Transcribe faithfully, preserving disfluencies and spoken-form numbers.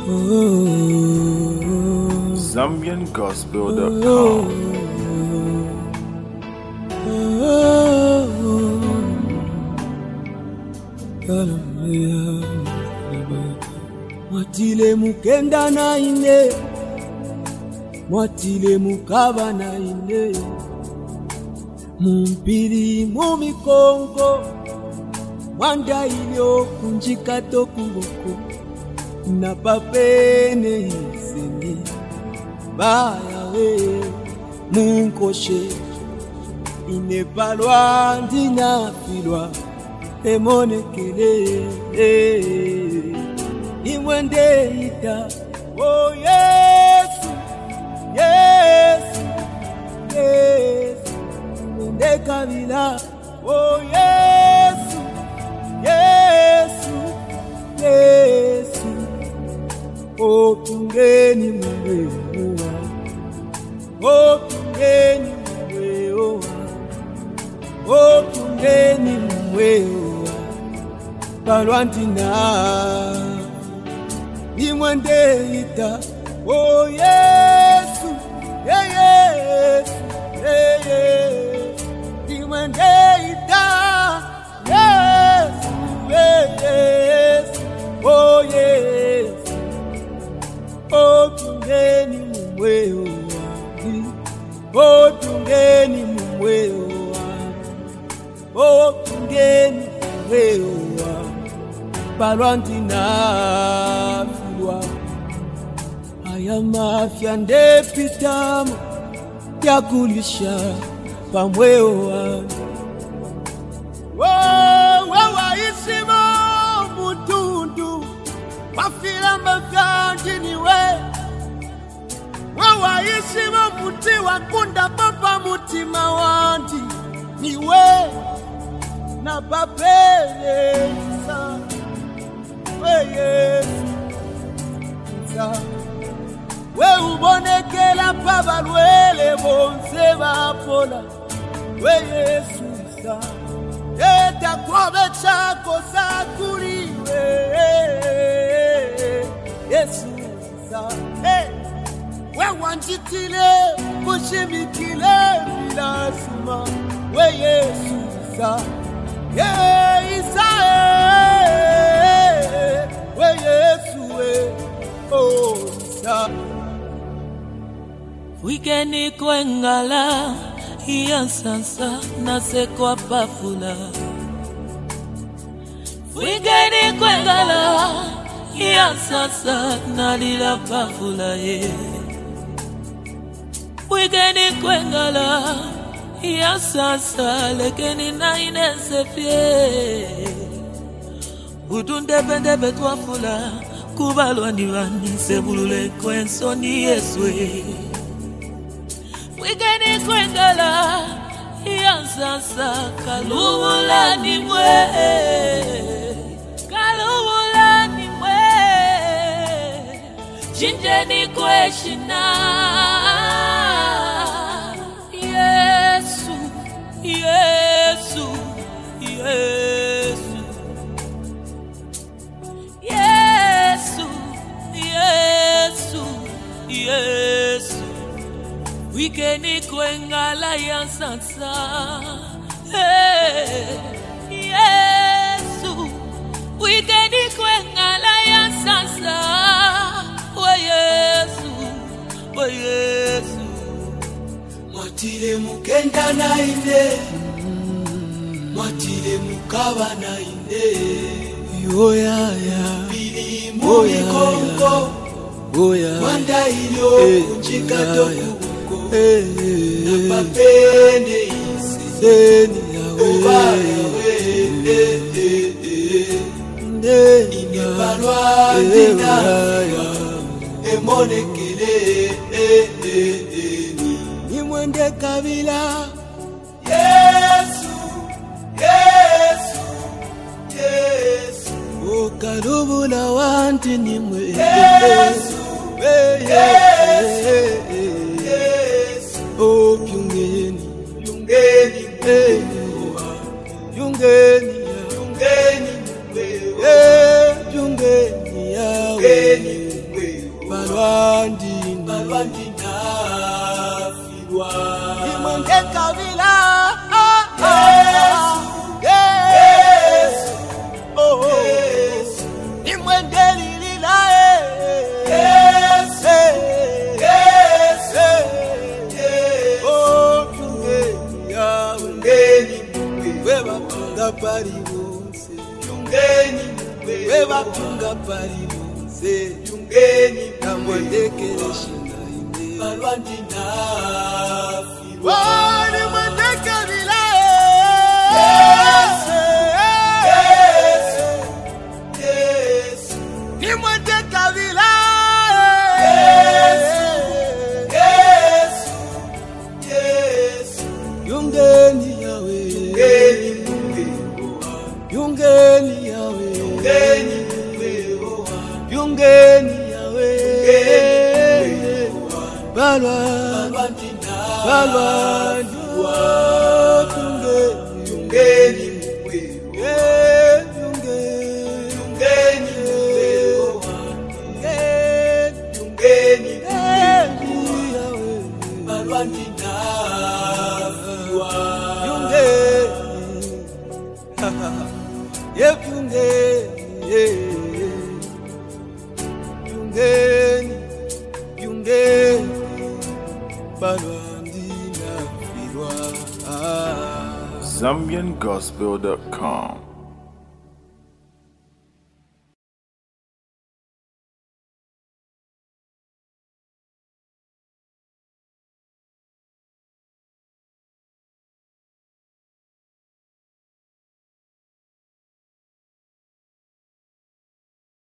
Zambian Gospel dot com. Mwatile mukenda na ine, mwatile mukaba na ine, mumpiri mumikongo, mwanda ilio kunjika tokuboko, na papene hiseni, baya we, munkoshe, ine palwa ndina filwa, emonekele, eh. Imwende ita, oh Yesu, Yesu, Yesu. Imwende kabila, oh Yesu, Yesu, Yesu. Oh tungeni mwewa, oh tungeni mwewa, oh tungeni mwewa, palwantina. Imwende ita, oh Yesu, yeah, Yesu, yeah, Yesu. Imwende ita, Yesu, yeah, Yesu, oh Yesu. Oh tungeni mwewa, oh tungeni mwewa, oh tungeni mwewa, palwantina. Aya mafya ndepitamu yakulisha pamweo wanu. Wewa isimo mutundu wafilamba vyandini we. Wewa isimo muti wakunda papa mutima wandi ni we. Na papele isa we Yesu isa. We ubonekela pabalwele bonse bapola we Yesu isa. Eta kwabe chako sakuliwe Yesu isa. Hey. We wanjitile kushimikile vilasuma we Yesu isa. Yeah, isa we Yesu we oh isa. Wikeni kwengala iya sasa nasekwa pafula. Wikeni kwengala iya sasa nalila pafula ye. Wikeni kwengala iya sasa lekeni na inesefye. Utunde bende betwafula kubalwa niwani sebulule kwenso ni Yeswe. Wigeni kwengala ya sasa kalubula ni mwe, kalubula ni mwe, chinjeni kweshina. Yesu, Yesu, Yesu, Yesu, Yesu, Yesu. Wikeni kwengala ya sasa, hey, Yesu. Wikeni kwengala ya sasa, we Yesu, we Yesu. Mwatile mukenda na ine, mwatile mukaba na ine, yo ya ya, bili mumi kongo, mwanda ilio kunjika toku. Na papene iseni yawe ine palwa ndina emonekele imwende kabila Yesu, Yesu, Yesu. O kalubula wanti nimwe Yesu, Yesu. Oh, yungeni, yungeni, eh, yungeni, yungeni, eh, yungeni, yungeni, balwandina balwandina filwa imwende kabila Yesu oh Yesu imwende lilila Yesu Yesu oh yungeni yawe yungeni webatunga pali bonse yungeni webatunga pali bonse yungeni namwendekeleshina ine balwandina filwa wani mwendekabila Yesu Yesu Yesu nimwendekabila Yesu Yesu Yesu yungeni yawe yungeni yungeni yawe yungeni yungeni yawe balwa balwandina balwa yungeni yeah yungeni yungeni yungeni yawe balwandina filwa yungeni yep yungeni yungeni yungeni balwandina filwa Zambian Gospel dot com